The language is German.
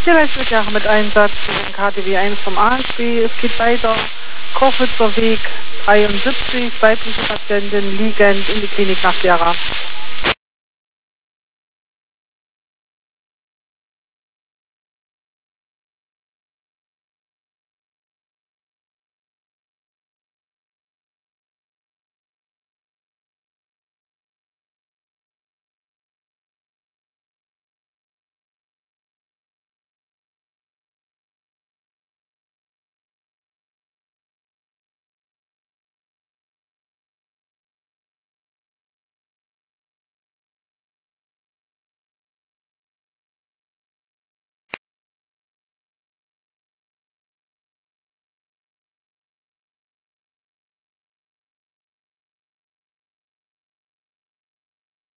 Tierrechtslehrer mit Einsatz gegen KTW 1 vom ASB. Es geht weiter. Kochwitzer Weg 73, weibliche Patientin liegend in die Klinik nach Gera.